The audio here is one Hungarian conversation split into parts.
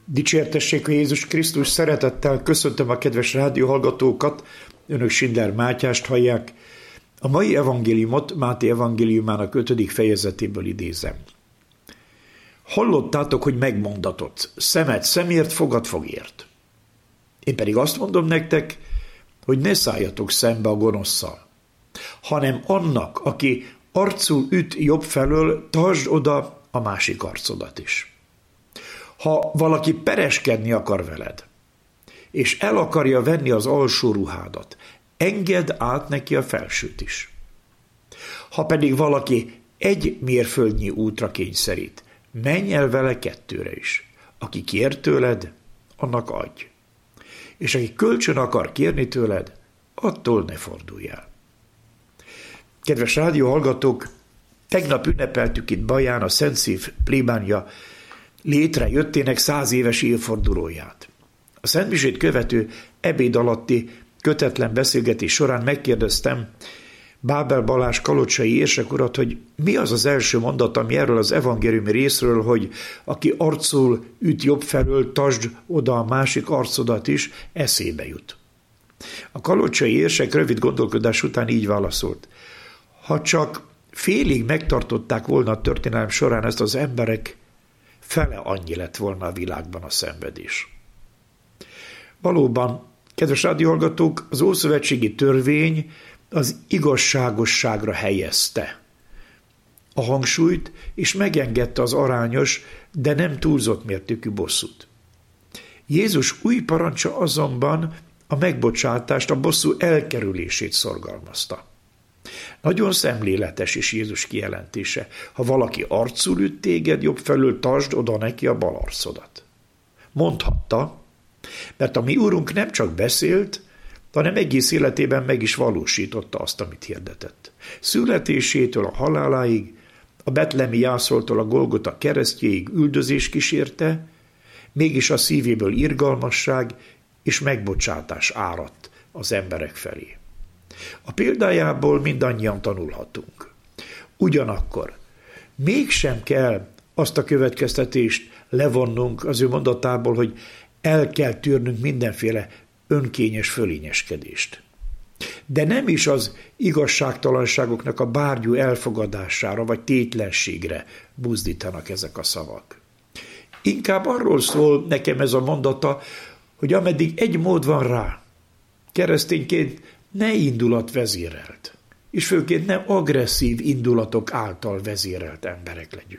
Dicsértessék a Jézus Krisztus, szeretettel köszöntöm a kedves rádióhallgatókat, önök Schindler Mátyást hallják. A mai evangéliumot Máté evangéliumának 5. fejezetéből idézem. Hallottátok, hogy megmondatott, szemed szemért, fogad fogért. Én pedig azt mondom nektek, hogy ne szálljatok szembe a gonoszszal, hanem annak, aki arcul üt jobb felől, tartsd oda a másik arcodat is. Ha valaki pereskedni akar veled, és el akarja venni az alsó ruhádat, engedd át neki a felsőt is. Ha pedig valaki egy mérföldnyi útra kényszerít, menj el vele 2 is. Aki kér tőled, annak adj. És aki kölcsön akar kérni tőled, attól ne fordulj el. Kedves rádióhallgatók, tegnap ünnepeltük itt Baján a Szent Szív plébánia létrejöttének 100 éves évfordulóját. A szentmisét követő ebéd alatti kötetlen beszélgetés során megkérdeztem Bábel Balázs kalocsai érsek urat, hogy mi az az első mondat, ami erről az evangéliumi részről, hogy aki arcul üt jobb felől, tartsd oda a másik arcodat is, eszébe jut. A kalocsai érsek rövid gondolkodás után így válaszolt. Ha csak félig megtartották volna a történelem során ezt az emberek, fele annyi lett volna a világban a szenvedés. Valóban, kedves rádióhallgatók, az ószövetségi törvény az igazságosságra helyezte a hangsúlyt, és megengedte az arányos, de nem túlzott mértékű bosszút. Jézus új parancsa azonban a megbocsátást, a bosszú elkerülését szorgalmazta. Nagyon szemléletes is Jézus kijelentése. Ha valaki arcul üt téged, jobb felől tartsd oda neki a bal arcodat. Mondhatta, mert a mi Úrunk nem csak beszélt, hanem egész életében meg is valósította azt, amit hirdetett. Születésétől a haláláig, a betlehemi jászoltól a Golgota keresztjéig üldözés kísérte, mégis a szívéből irgalmasság és megbocsátás áradt az emberek felé. A példájából mindannyian tanulhatunk. Ugyanakkor mégsem kell azt a következtetést levonnunk az ő mondatából, hogy el kell tűrnünk mindenféle önkényes fölényeskedést. De nem is az igazságtalanságoknak a bárgyú elfogadására vagy tétlenségre buzdítanak ezek a szavak. Inkább arról szól nekem ez a mondata, hogy ameddig egy mód van rá, keresztényként ne indulat vezérelt, és főként nem agresszív indulatok által vezérelt emberek legyünk.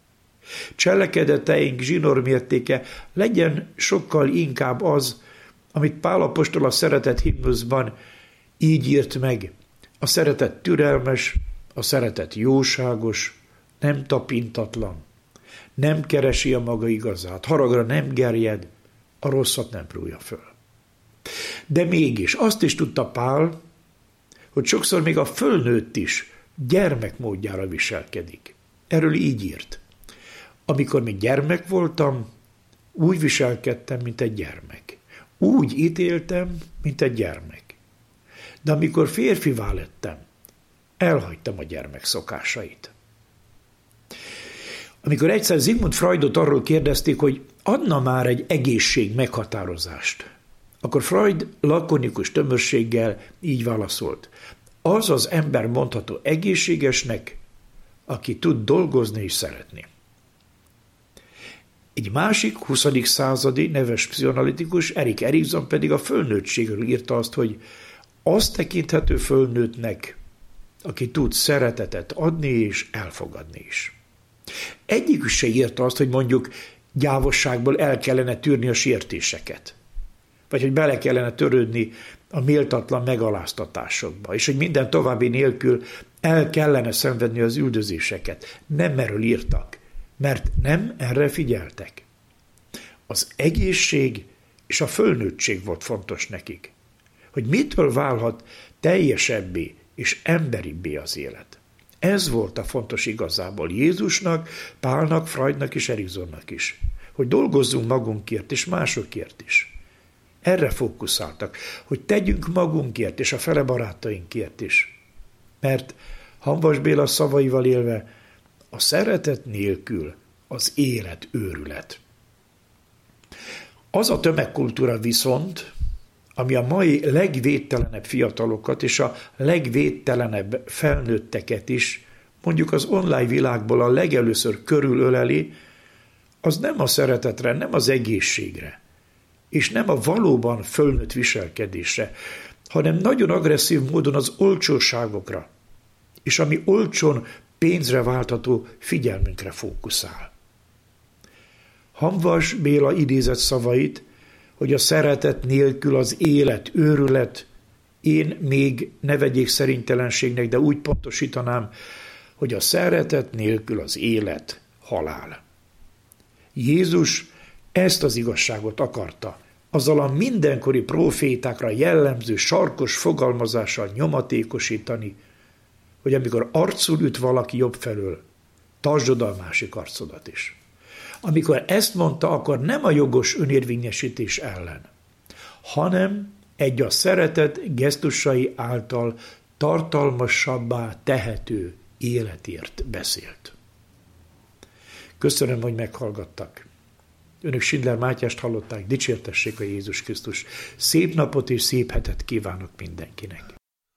Cselekedeteink zsinórmértéke legyen sokkal inkább az, amit Pál apostol a szeretet himnuszban így írt meg. A szeretet türelmes, a szeretet jóságos, nem tapintatlan, nem keresi a maga igazát, haragra nem gerjed, a rosszat nem rújja föl. De mégis azt is tudta Pál, hogy sokszor még a fölnőtt is gyermekmódjára viselkedik. Erről így írt. Amikor még gyermek voltam, úgy viselkedtem, mint egy gyermek. Úgy ítéltem, mint egy gyermek. De amikor férfivá lettem, elhagytam a gyermek szokásait. Amikor egyszer Sigmund Freudot arról kérdezték, hogy adna már egy egészség meghatározást, akkor Freud lakonikus tömörséggel így válaszolt. Az az ember mondható egészségesnek, aki tud dolgozni és szeretni. Egy másik 20. századi neves pszichoanalitikus, Erik Erikson pedig a fölnőttségről írta azt, hogy azt tekinthető fölnőttnek, aki tud szeretetet adni és elfogadni is. Egyikük se írta azt, hogy mondjuk gyávosságból el kellene tűrni a sértéseket, vagy hogy bele kellene törődni a méltatlan megaláztatásokba, és hogy minden további nélkül el kellene szenvedni az üldözéseket. Nem erről írtak, mert nem erre figyeltek. Az egészség és a fölnőttség volt fontos nekik, hogy mitől válhat teljesebbé és emberibbé az élet. Ez volt a fontos igazából Jézusnak, Pálnak, Freudnak és Eriksonnak is, hogy dolgozzunk magunkért és másokért is. Erre fókuszáltak, hogy tegyünk magunkért és a fele barátainkért is. Mert Hamvas Béla szavaival élve, a szeretet nélkül az élet őrület. Az a tömegkultúra viszont, ami a mai legvédtelenebb fiatalokat és a legvédtelenebb felnőtteket is, mondjuk az online világból a legelőször körülöleli, az nem a szeretetre, nem az egészségre, és nem a valóban fölnőtt viselkedésre, hanem nagyon agresszív módon az olcsóságokra, és ami olcsón pénzre váltható figyelmünkre fókuszál. Hamvas Béla idézett szavait, hogy a szeretet nélkül az élet őrület, én még ne vegyék szerintelenségnek, de úgy pontosítanám, hogy a szeretet nélkül az élet halál. Jézus ezt az igazságot akarta, azzal a mindenkori prófétákra jellemző sarkos fogalmazással nyomatékosítani, hogy amikor arcul üt valaki jobb felől, tartsd oda a másik arcodat is. Amikor ezt mondta, akkor nem a jogos önérvényesítés ellen, hanem egy a szeretet gesztusai által tartalmasabbá tehető életért beszélt. Köszönöm, hogy meghallgattak. Önök Schindler Mátyást hallották, dicsértessék a Jézus Krisztus. Szép napot és szép hetet kívánok mindenkinek.